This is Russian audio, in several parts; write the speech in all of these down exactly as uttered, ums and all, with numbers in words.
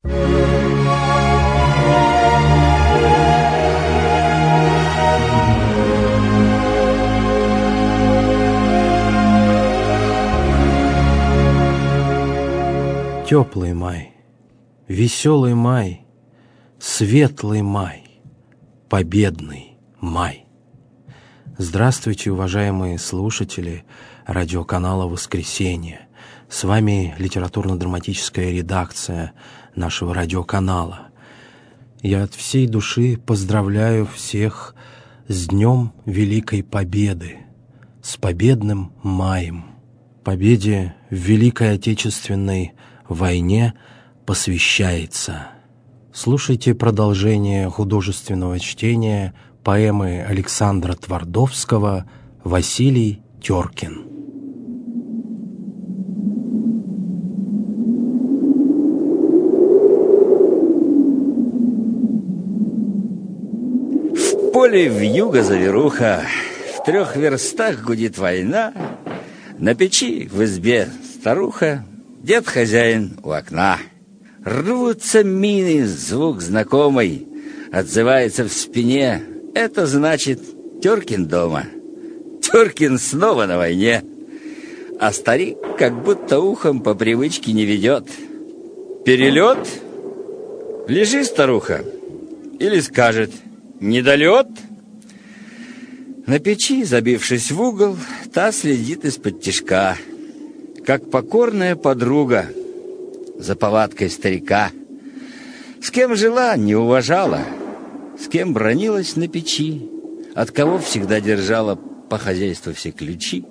Теплый май, веселый май, светлый май, победный май. Здравствуйте, уважаемые слушатели радиоканала «Воскресенье». С вами литературно-драматическая редакция нашего радиоканала. Я от всей души поздравляю всех с Днем Великой Победы, с победным маем. Победе в Великой Отечественной войне посвящается. Слушайте продолжение художественного чтения поэмы Александра Твардовского «Василий Теркин». В поле вьюга заверуха, в трех верстах гудит война, на печи в избе старуха, дед-хозяин у окна. Рвутся мины, звук знакомый отзывается в спине. Это значит, Теркин дома. Теркин снова на войне. А старик как будто ухом по привычке не ведет. Перелет? Лежи, старуха. Или скажет: недолет? На печи, забившись в угол, та следит из-под тишка, как покорная подруга за повадкой старика. С кем жила, не уважала, с кем бранилась на печи, от кого всегда держала по хозяйству все ключи.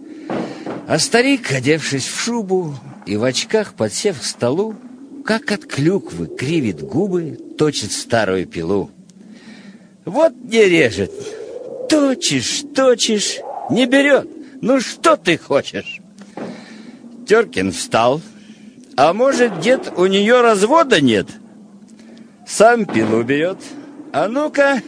А старик, одевшись в шубу и в очках подсев к столу, как от клюквы кривит губы, точит старую пилу. Вот не режет, точишь, точишь, не берет. Ну что ты хочешь? Теркин встал. А может, дед, у нее развода нет? Сам пилу берет. А ну-ка.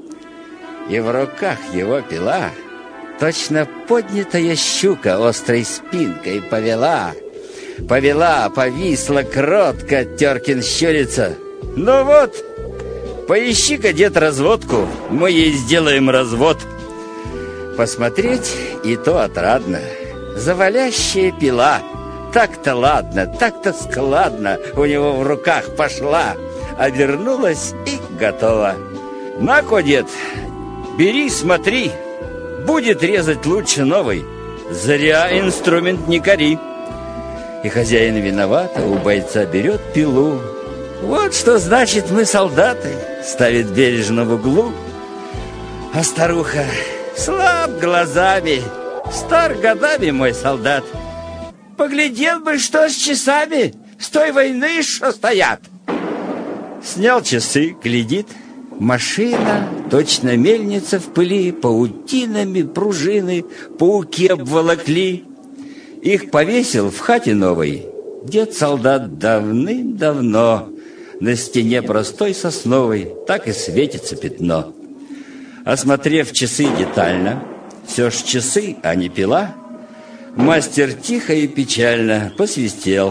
И в руках его пила, точно поднятая щука острой спинкой повела. Повела, повисла кротко, Теркин щурится. Ну вот, поищи-ка, дед, разводку, мы ей сделаем развод. Посмотреть и то отрадно. Завалящая пила. Так-то ладно, так-то складно у него в руках пошла. Обернулась и готова. На-ка, дед, бери, смотри, будет резать лучше новый. Зря инструмент не кори. И хозяин виновата, у бойца берет пилу. Вот что значит мы солдаты, ставит бережно в углу. А старуха слаб глазами, стар годами мой солдат. Поглядел бы, что с часами с той войны, что стоят. Снял часы, глядит. Машина, точно мельница в пыли, паутинами пружины пауки обволокли. Их повесил в хате новой дед-солдат давным-давно. На стене простой сосновой так и светится пятно. Осмотрев часы детально, все ж часы, а не пила, мастер тихо и печально посвистел.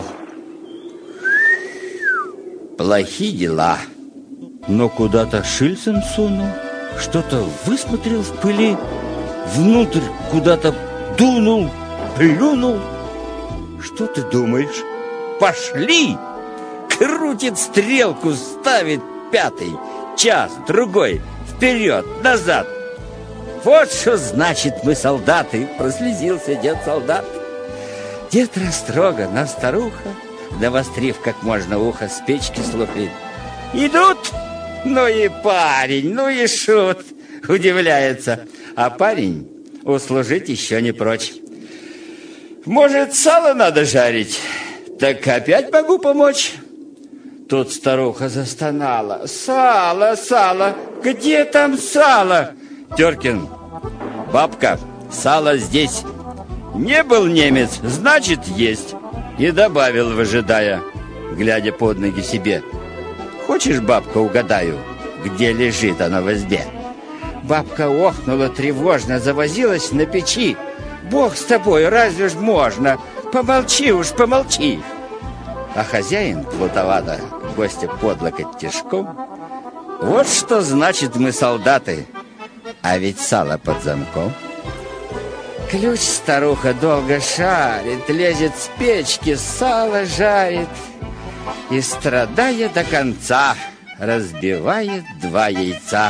Плохи дела. Но куда-то шильцем сунул, что-то высмотрел в пыли, внутрь куда-то дунул, плюнул. Что ты думаешь? Пошли! Крутит стрелку, ставит пятый, час, другой, вперед, назад. Вот что значит мы солдаты, прослезился дед-солдат. Дед растроган, а старуха, навострив как можно ухо, с печки слухает. Идут? Ну и парень, ну и шут, удивляется. А парень услужить еще не прочь. Может, сало надо жарить? Так опять могу помочь. Тут старуха застонала. Сало, сало, где там сало? Теркин, бабка, сало здесь. Не был немец, значит, есть. И добавил, выжидая, глядя под ноги себе. Хочешь, бабка, угадаю, где лежит оно в избе? Бабка охнула тревожно, завозилась на печи. Бог с тобой, разве ж можно? Помолчи уж, помолчи. А хозяин плутовато гостя под локоть тишком. Вот что значит мы солдаты, а ведь сало под замком. Ключ старуха долго шарит, лезет с печки, сало жарит и, страдая до конца, разбивает два яйца.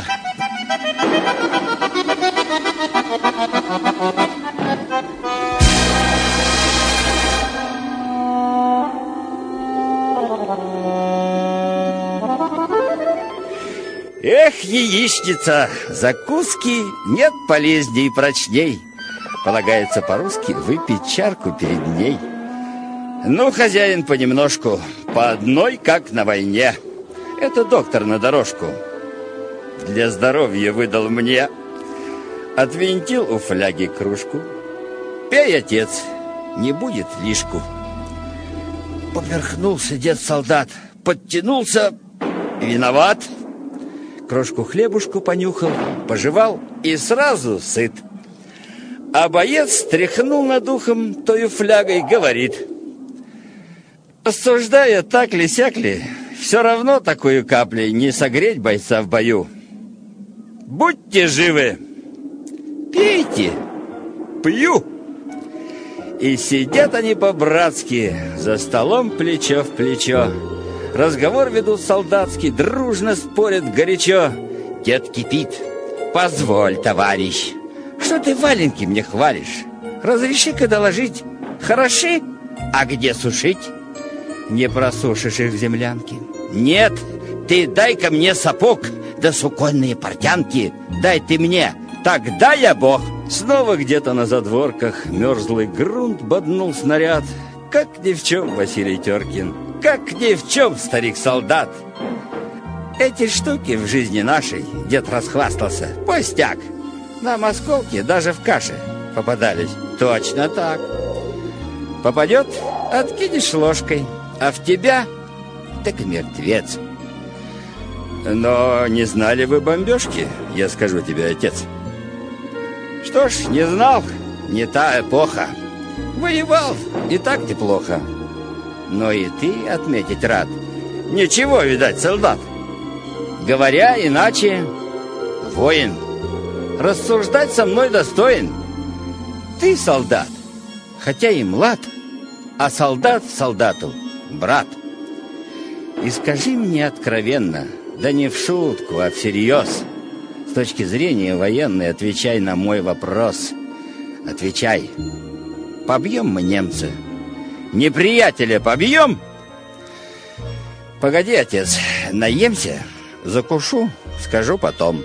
Эх, яичница, закуски нет полезней и прочней. Полагается по-русски выпить чарку перед ней. Ну, хозяин, понемножку, по одной, как на войне. Это доктор на дорожку для здоровья выдал мне. Отвинтил у фляги кружку. Пей, отец, не будет лишку. Поперхнулся дед-солдат, подтянулся, виноват. Крошку хлебушку понюхал, пожевал и сразу сыт. А боец тряхнул над ухом тою флягой, говорит: осуждая так ли сяк ли, все равно такую каплей не согреть бойца в бою. Будьте живы, пейте, пью. И сидят они по-братски за столом плечо в плечо. Разговор ведут солдатский, дружно спорят горячо. Дед кипит: позволь, товарищ, что ты валенки мне хвалишь? Разреши-ка доложить, хороши, а где сушить? Не просушишь их в землянке. Нет, ты дай-ка мне сапог, да суконные портянки. Дай ты мне, тогда я бог. Снова где-то на задворках мерзлый грунт боднул снаряд. Как ни в чем Василий Теркин, как ни в чем старик-солдат. Эти штуки в жизни нашей, дед расхвастался, пустяк. Нам осколки даже в каше попадались. Точно так. Попадет, откинешь ложкой, а в тебя так и мертвец. Но не знали вы бомбежки, я скажу тебе, отец. Что ж, не знал, не та эпоха. Воевал, и так неплохо. Но и ты отметить рад. Ничего, видать, солдат. Говоря иначе, воин. Рассуждать со мной достоин. Ты солдат, хотя и млад, а солдат солдату брат. И скажи мне откровенно, да не в шутку, а всерьез, с точки зрения военной, отвечай на мой вопрос. Отвечай. Побьем мы немца? Неприятеля побьем? Погоди, отец, наемся, закушу, скажу потом.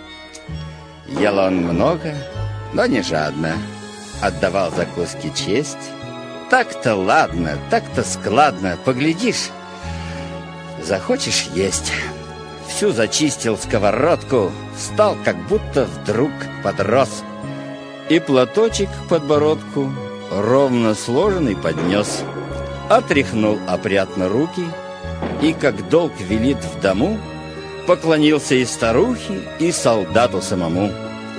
Ел он много, но не жадно. Отдавал закуски честь. Так-то ладно, так-то складно. Поглядишь, захочешь есть. Всю зачистил сковородку, стал как будто вдруг подрос. И платочек к подбородку ровно сложенный поднес. Отряхнул опрятно руки и, как долг велит в дому, поклонился и старухе, и солдату самому.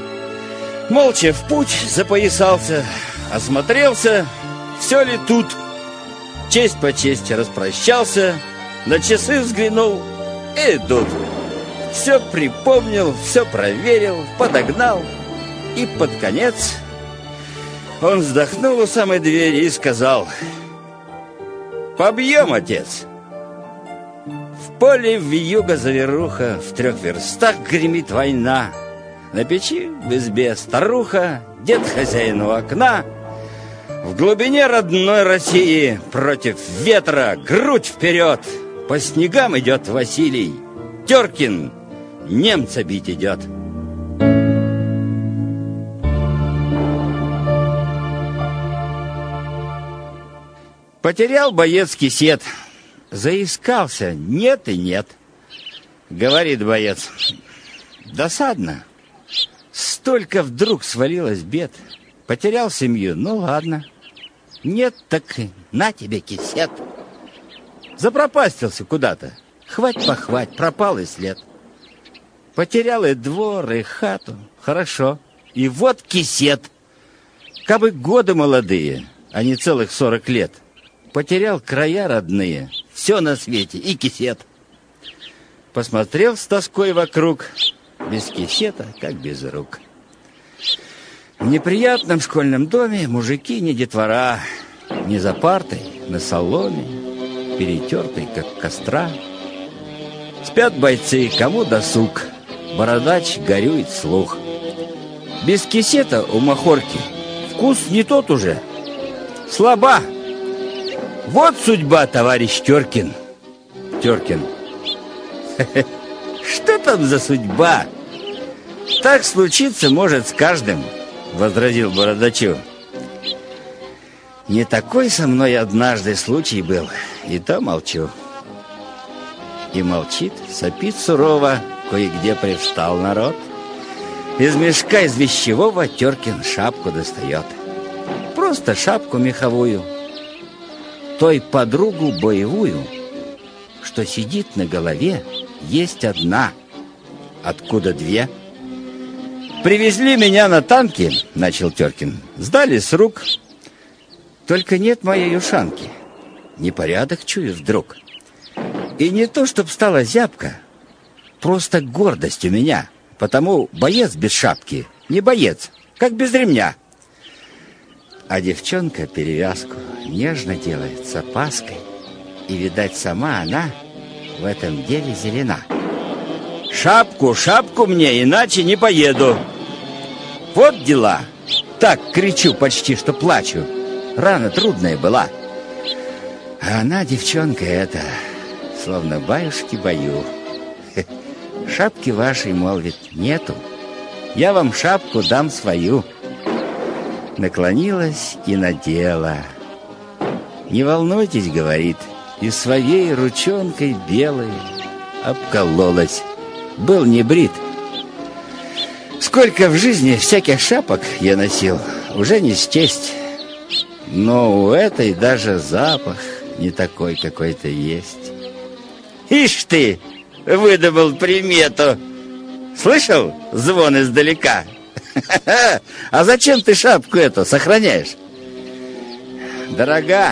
Молча в путь запоясался, осмотрелся, все ли тут. Честь по чести распрощался, на часы взглянул, и идут. Все припомнил, все проверил, подогнал. И под конец он вздохнул у самой двери и сказал: побьем, отец. В поле вьюга-заверуха, в трех верстах гремит война. На печи в избе старуха, дед хозяин у окна. В глубине родной России против ветра грудь вперед. По снегам идет Василий Теркин, немца бить идет. Потерял боец кисет. Заискался, нет и нет. Говорит боец: досадно. Столько вдруг свалилось бед. Потерял семью, ну ладно. Нет, так на тебе кисет. Запропастился куда-то. Хвать-похвать, пропал и след. Потерял и двор, и хату. Хорошо. И вот кисет. Кабы годы молодые, а не целых сорок лет. Потерял края родные, все на свете, и кисет. посмотрел с тоской вокруг. Без кисета, как без рук. В неприятном школьном доме мужики не детвора. Не за партой, на соломе, перетертой, как костра. Спят бойцы, кому досуг. Бородач горюет слух. Без кисета у махорки вкус не тот уже. Слаба. Вот судьба, товарищ Теркин. Теркин. Что там за судьба? Так случиться может с каждым, возразил бородачу. Не такой со мной однажды случай был, и то молчу. И молчит, сопит сурово, кое-где привстал народ. Из мешка из вещевого Теркин шапку достает. Просто шапку меховую, той подругу боевую, что сидит на голове, есть одна. Откуда две? Привезли меня на танке, начал Теркин. Сдали с рук. Только нет моей ушанки. Непорядок чую вдруг. И не то, чтоб стала зябка, просто гордость у меня. Потому боец без шапки не боец, как без ремня. А девчонка перевязку нежно делает с опаской. И, видать, сама она в этом деле зелена. Шапку, шапку мне, иначе не поеду. Вот дела. Так кричу почти, что плачу. Рана трудная была. А она, девчонка эта, словно баюшки-баю. Шапки вашей, молвит, нету. Я вам шапку дам свою. Наклонилась и надела. Не волнуйтесь, говорит, и своей ручонкой белой обкололась. Был не брит. Сколько в жизни всяких шапок я носил, уже не счесть. Но у этой даже запах не такой какой-то есть. Ишь ты, выдумал примету. Слышал звон издалека? А зачем ты шапку эту сохраняешь? Дорога.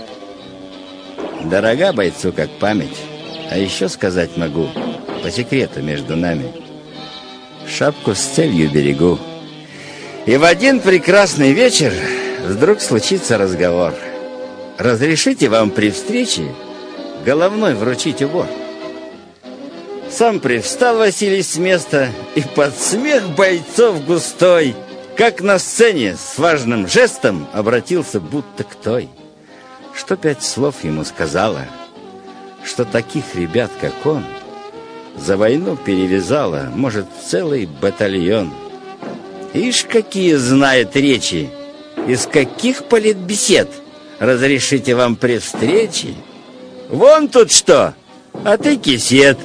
Дорога бойцу, как память. А еще сказать могу, по секрету между нами, шапку с целью берегу. И в один прекрасный вечер вдруг случится разговор. Разрешите вам при встрече головной вручить убор? Сам привстал Василий с места, и под смех бойцов густой, как на сцене, с важным жестом обратился будто к той, что пять слов ему сказала, что таких ребят, как он, за войну перевязала, может, целый батальон. Ишь, какие знает речи, из каких политбесед разрешите вам при встрече? Вон тут что, а ты кисет.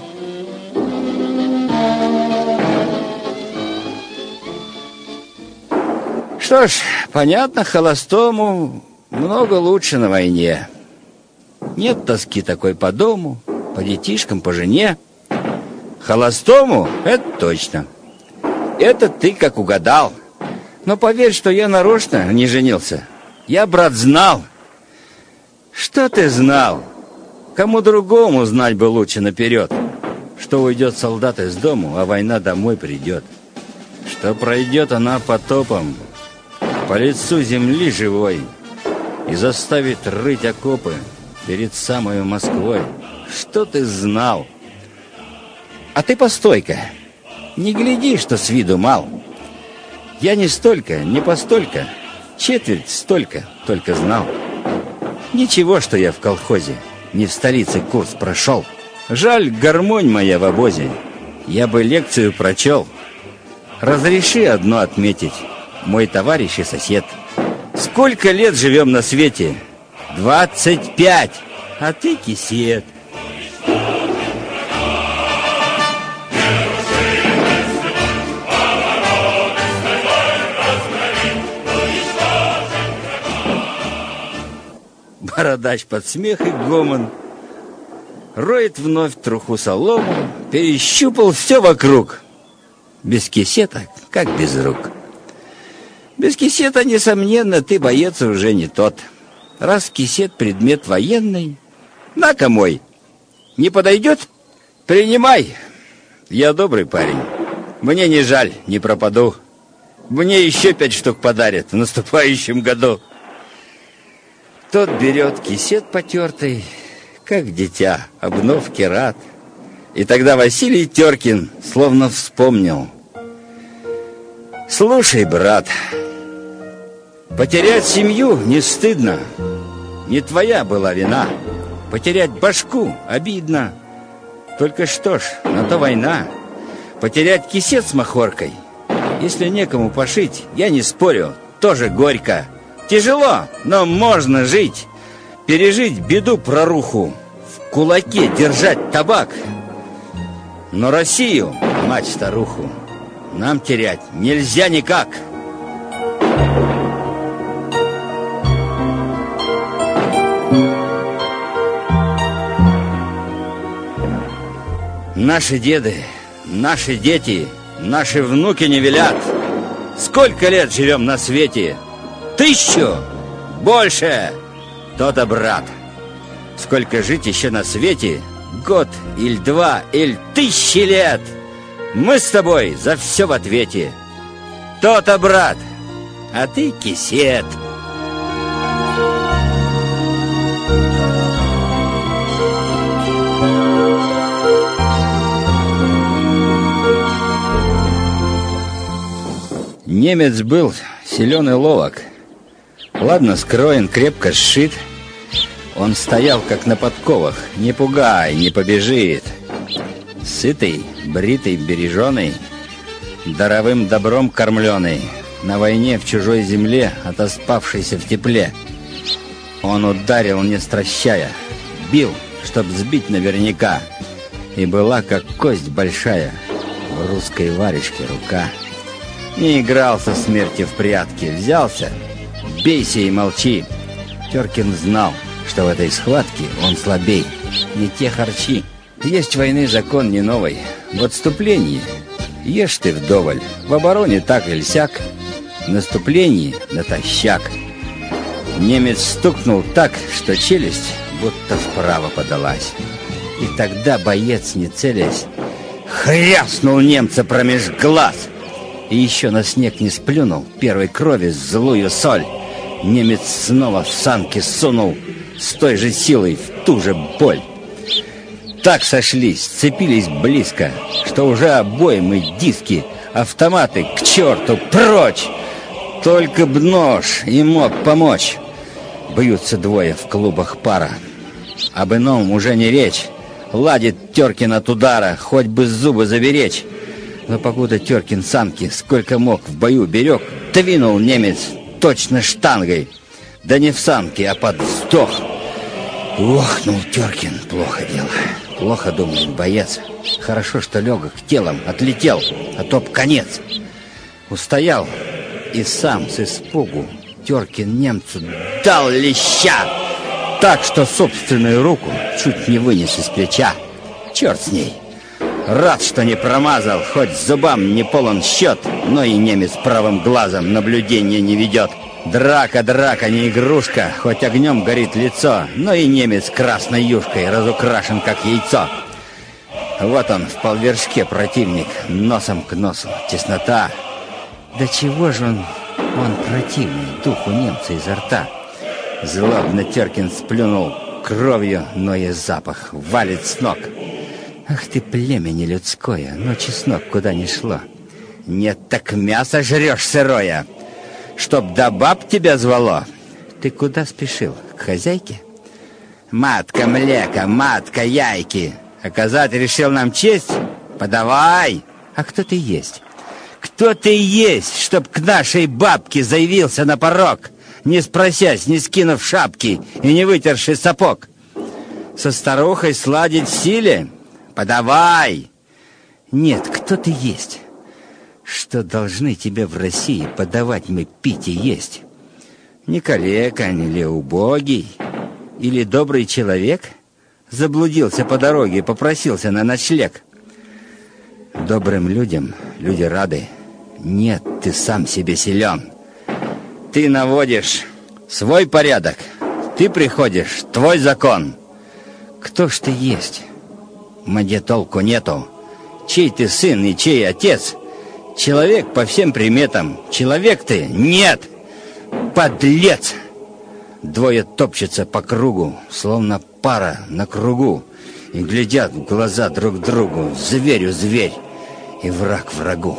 Что ж, понятно, холостому много лучше на войне. Нет тоски такой по дому, по детишкам, по жене. Холостому — это точно. Это ты как угадал. Но поверь, что я нарочно не женился. Я, брат, знал. Что ты знал? Кому другому знать бы лучше наперед, что уйдет солдат из дому, а война домой придет. Что пройдет она потопом по лицу земли живой и заставит рыть окопы перед самой Москвой. Что ты знал? А ты постой-ка, не гляди, что с виду мал. Я не столько, не постолько, четверть столько только знал. Ничего, что я в колхозе, не в столице курс прошел. Жаль, гармонь моя в обозе, я бы лекцию прочел. Разреши одно отметить, мой товарищ и сосед. Сколько лет живем на свете? Двадцать пять, а ты кисет. Бородач под смех и гомон роет вновь труху солому, перещупал все вокруг. Без кисета, как без рук. Без кисета, несомненно, ты, боец, уже не тот. Раз кисет предмет военный, на-ка мой, не подойдет? Принимай, я добрый парень. Мне не жаль, не пропаду. Мне еще пять штук подарят в наступающем году. Тот берет кисет потертый, как дитя, обновки рад. И тогда Василий Теркин словно вспомнил. Слушай, брат, потерять семью не стыдно. Не твоя была вина. Потерять башку обидно. Только что ж, на то война. Потерять кисет с махоркой, если некому пошить, я не спорю, тоже горько. Тяжело, но можно жить. Пережить беду проруху, в кулаке держать табак. Но Россию, мать-старуху, нам терять нельзя никак. Наши деды, наши дети, наши внуки не велят. Сколько лет живем на свете? Тысячу? Больше? То-то, брат. Сколько жить еще на свете? Год, или два, или тысячи лет. Мы с тобой за все в ответе. То-то, брат. А ты кисет. Немец был силен и ловок. Ладно скроен, крепко сшит. Он стоял, как на подковах. Не пугай, не побежит. Сытый, бритый, береженый, даровым добром кормленый, на войне в чужой земле, отоспавшийся в тепле. Он ударил, не стращая, бил, чтоб сбить наверняка. И была, как кость большая, в русской варежке рука. Не играл со смертью в прятки, взялся, бейся и молчи. Теркин знал, что в этой схватке он слабей, не те харчи. Есть войны закон не новый. В отступлении ешь ты вдоволь, в обороне так или сяк, в наступлении натощак. Немец стукнул так, что челюсть будто вправо подалась. И тогда боец, не целясь, хряснул немца промеж глаз. И еще на снег не сплюнул первой крови злую соль. Немец снова в санки сунул с той же силой в ту же боль. Так сошлись, сцепились близко, что уже обоим и диски, автоматы к черту прочь. Только б нож и мог помочь. Бьются двое в клубах пара. Об ином уже не речь. Ладит Теркин от удара, хоть бы зубы заберечь. Но покуда Теркин санки сколько мог в бою берег, двинул немец точно штангой. Да не в санки, а под вздох. Охнул Теркин, плохо дело. Плохо думает боец. Хорошо, что легок телом отлетел, а то б конец. Устоял и сам с испугу Теркин немцу дал леща. Так, что собственную руку чуть не вынес из плеча. Черт с ней. Рад, что не промазал, хоть зубам не полон счет, но и немец правым глазом наблюдения не ведет. Драка, драка, не игрушка, хоть огнем горит лицо, но и немец красной юшкой разукрашен, как яйцо. Вот он, в полвершке противник, носом к носу, теснота. Да чего же он, он противный, дух у немца изо рта. Злобно Теркин сплюнул кровью, но и запах валит с ног. Ах ты, племя нелюдское, но чеснок куда ни шло. Нет, так мясо жрешь сырое, чтоб до баб тебя звало. Ты куда спешил? К хозяйке? Матка млека, матка яйки. Оказать решил нам честь? Подавай! А кто ты есть? Кто ты есть, чтоб к нашей бабке заявился на порог, не спросясь, не скинув шапки и не вытерши сапог? Со старухой сладить в силе? Подавай! Нет, кто ты есть? Что должны тебе в России подавать мы пить и есть? Не калека, или убогий, или добрый человек заблудился по дороге и попросился на ночлег? Добрым людям люди рады. Нет, ты сам себе силен. Ты наводишь свой порядок, ты приходишь, твой закон. Кто ж ты есть? мне толку нету. Чей ты сын и чей отец? Человек по всем приметам. Человек ты? Нет! Подлец! Двое топчутся по кругу, словно пара на кругу, и глядят в глаза друг другу. Зверю зверь и враг врагу.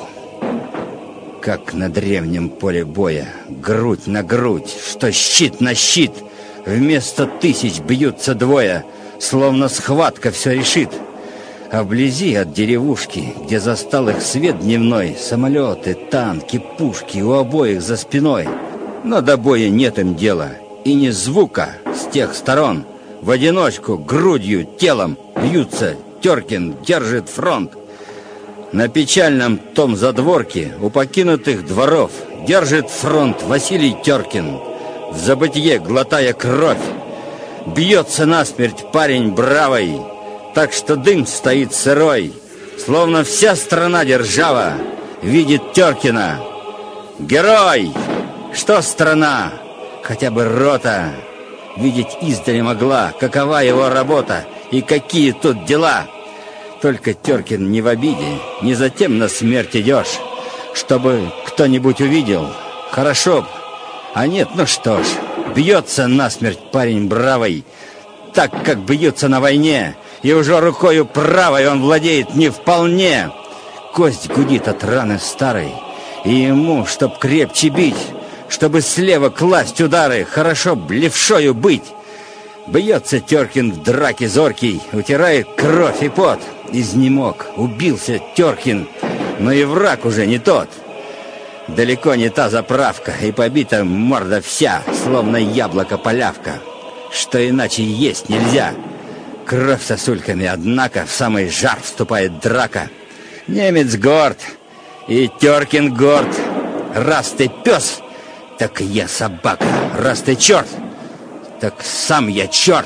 Как на древнем поле боя, грудь на грудь, что щит на щит, вместо тысяч бьются двое, словно схватка все решит. А вблизи от деревушки, где застал их свет дневной, самолеты, танки, пушки у обоих за спиной. Но до боя нет им дела, и ни звука с тех сторон. В одиночку, грудью, телом бьются. Теркин держит фронт. На печальном том задворке у покинутых дворов держит фронт Василий Теркин, в забытье глотая кровь. Бьется насмерть парень бравый, так что дым стоит сырой, словно вся страна держава видит Теркина. Герой! Что страна? Хотя бы рота видеть издали могла, какова его работа и какие тут дела. Только Теркин не в обиде, не затем на смерть идешь, чтобы кто-нибудь увидел. Хорошо б, а нет, ну что ж, бьется насмерть парень бравый, так как бьются на войне, и уже рукою правой он владеет не вполне. Кость гудит от раны старой, и ему, чтоб крепче бить, чтобы слева класть удары, хорошо б левшою быть. Бьется Теркин в драке зоркий, утирает кровь и пот. Изнемог, убился Теркин, но и враг уже не тот. Далеко не та заправка, и побита морда вся, словно яблоко-полявка, что иначе есть нельзя. Кровь сосульками, однако, в самый жар вступает драка. Немец горд, и Теркин горд. Раз ты пес, так я собака. Раз ты черт, так сам я черт.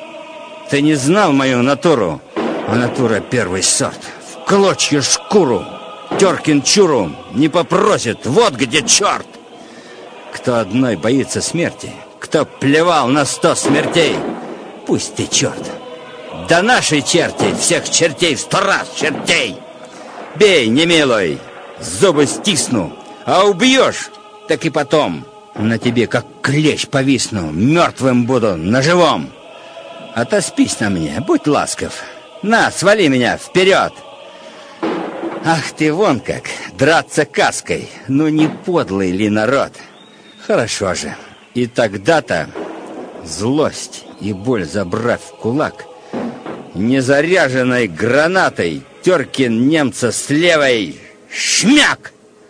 Ты не знал мою натуру, а натура первый сорт. В клочья шкуру Теркин чуру не попросит, вот где черт. Кто одной боится смерти, кто плевал на сто смертей, пусть ты черт. Да нашей черти, всех чертей в сто раз чертей. Бей, не милой, зубы стисну, а убьешь, так и потом на тебе, как клещ, повисну, мертвым буду на живом. Отоспись на мне, будь ласков. На, свали меня вперед. Ах ты вон как, драться каской. Ну не подлый ли народ? Хорошо же. И тогда-то злость и боль забрав в кулак, незаряженной гранатой Теркин немца с левой шмяк!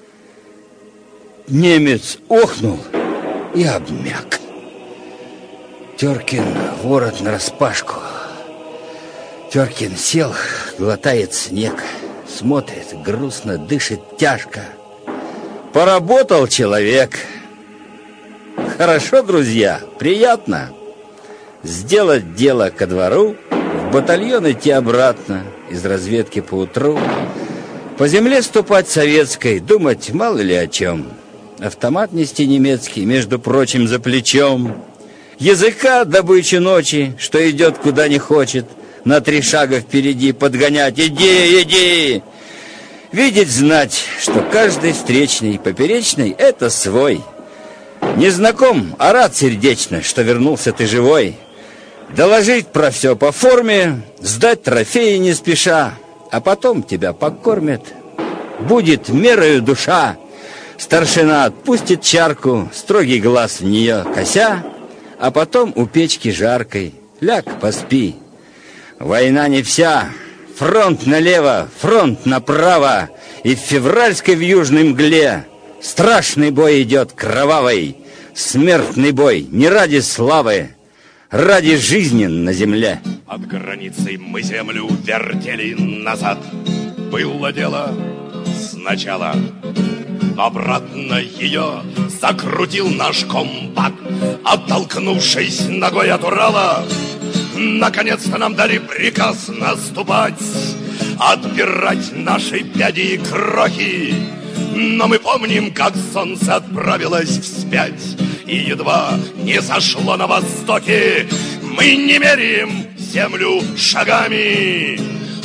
Немец охнул и обмяк. Теркин ворот нараспашку. Теркин сел, глотает снег, смотрит, грустно, дышит тяжко. Поработал человек. Хорошо, друзья, приятно. Сделать дело ко двору, в батальон идти обратно, из разведки поутру, по земле ступать советской, думать мало ли о чем. Автомат нести немецкий, между прочим, за плечом. Языка добычи ночи, что идет куда не хочет, на три шага впереди подгонять. Иди, иди! Видеть, знать, что каждый встречный, поперечный — это свой. Не знаком, а рад сердечно, что вернулся ты живой. Доложить про все по форме, сдать трофеи не спеша, а потом тебя покормят. Будет мерою душа. Старшина отпустит чарку, строгий глаз в нее кося, а потом у печки жаркой ляг, поспи. Война не вся. Фронт налево, фронт направо, и в февральской вьюжной мгле страшный бой идет кровавый, смертный бой не ради славы, ради жизни на земле. От границы мы землю вертели назад. Было дело сначала, но обратно ее закрутил наш комбат, оттолкнувшись ногой от Урала. Наконец-то нам дали приказ наступать, отбирать наши пяди и крохи. Но мы помним, как солнце отправилось вспять, и едва не зашло на востоке, мы не меряем землю шагами.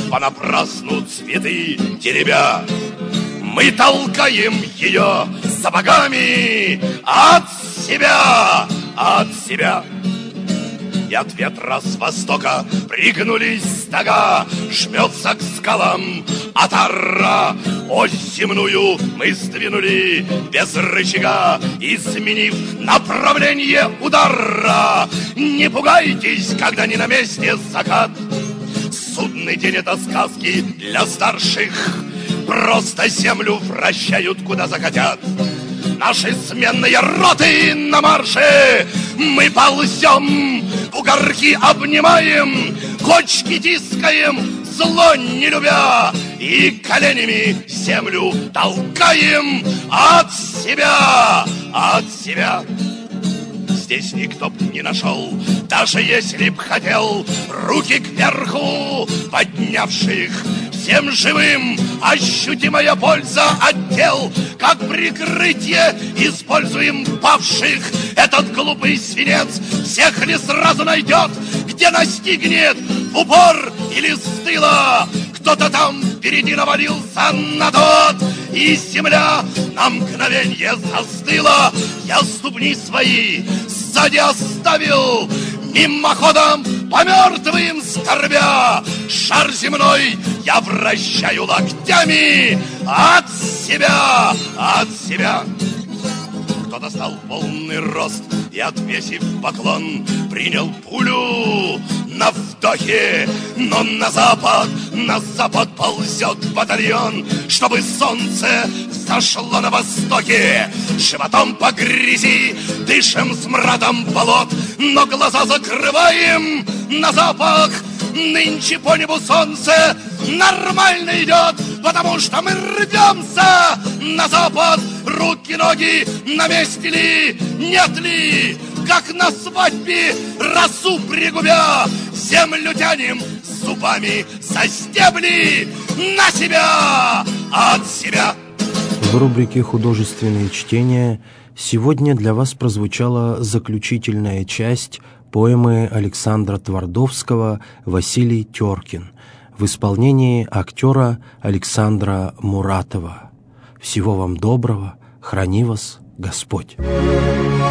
понапрасну цветы теребя. Мы толкаем ее сапогами от себя, от себя. И от ветра с востока пригнулись стога, жмется к скалам отара. Ось земную мы сдвинули без рычага, изменив направление удара. Не пугайтесь, когда не на месте закат. Судный день — это сказки для старших. Просто землю вращают, куда захотят. Наши сменные роты на марше. Мы ползем, бугорки обнимаем, кочки тискаем, зло не любя, и коленями землю толкаем от себя, от себя. Здесь никто б не нашел, даже если б хотел, руки кверху поднявших. Всем живым ощутимая польза от тел, как прикрытие используем павших. Этот глупый свинец всех ли сразу найдет, где настигнет в упор или с тыла? Кто-то там впереди навалился на тот, и земля на мгновенье застыла. Я ступни свои сзади оставил, мимоходом по мертвым скорбя. Шар земной я вращаю локтями от себя, от себя. Кто-то стал в полный рост и, отвесив поклон, принял пулю на вдохе. Но на запад, на запад ползет батальон, чтобы солнце взошло на востоке. Животом по грязи дышим смрадом болот, но глаза закрываем на запах. Нынче по небу солнце нормально идет, потому что мы рвемся на запад. Руки, ноги на месте ли, нет ли? Как на свадьбе росу пригубя, землю тянем зубами со стебли на себя, от себя. В рубрике «Художественные чтения» сегодня для вас прозвучала заключительная часть поэмы Александра Твардовского «Василий Теркин» в исполнении актера Александра Муратова. Всего вам доброго, храни вас Господь.